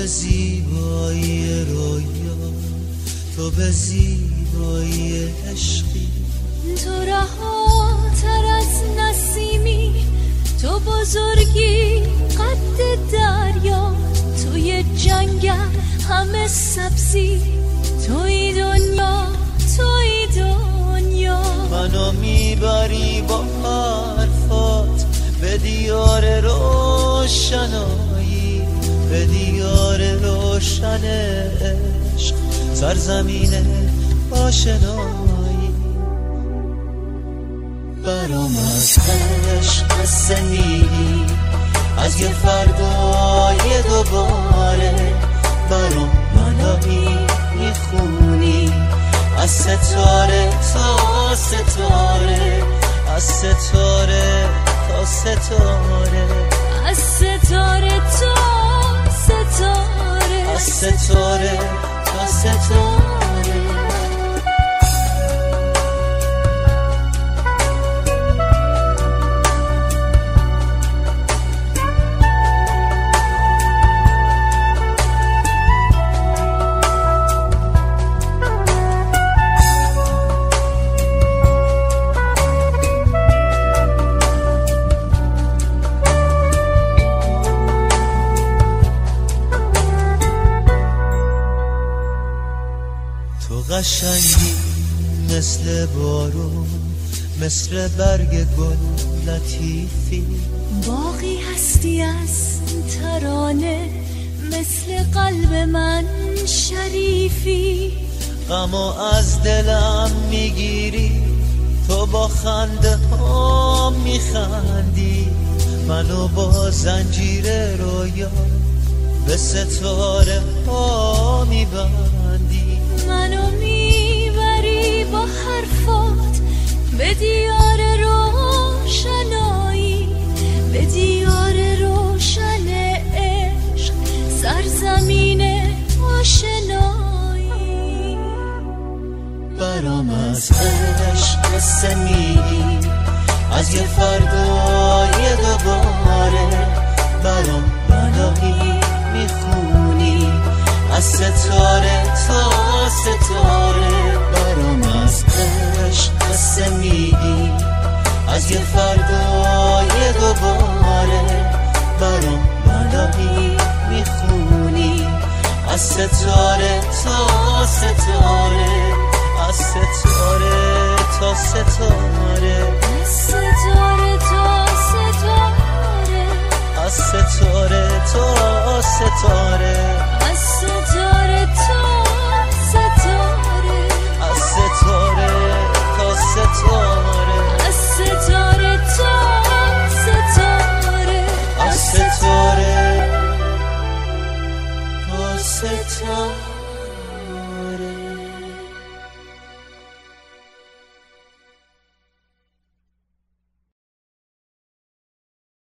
زیبایی رویا، تو به زیبایی عشقی. تو رهاتر از نسیمی، تو بزرگی قد دریا، توی جنگل همه سبزی، توی دنیا، توی دنیا. منو میبری با حرفات به دیار روشنایی، به دیار روشن عشق، سرزمین آشنایی. برام از عشق قصه میگی، از یه فردای دوباره، برام معنایی میخونی، از ستاره تا ستاره، از ستاره تا ستاره، از ستاره تا ستاره، از ستاره تا ستاره. تو قشنگی مثل بارون، مثل برگ گل لطیفی، باقی هستی از ترانه، مثل قلب من شریفی. غمو از دلم میگیری، تو با خنده ها میخندی، منو با زنجیر رویا به ستاره ها میبندی. منو میبری با حرفات به دیار روشنایی، به دیار روشن عشق، سرزمین آشنایی. برام از عشق قصه میگی، از یه فردای دوباره، برام معنایی میخونی، از ستاره تا ستاره. برام از عشق قصه میگی، از یه فردای دوباره، برام معنایی میخونی، از ستاره تا ستاره.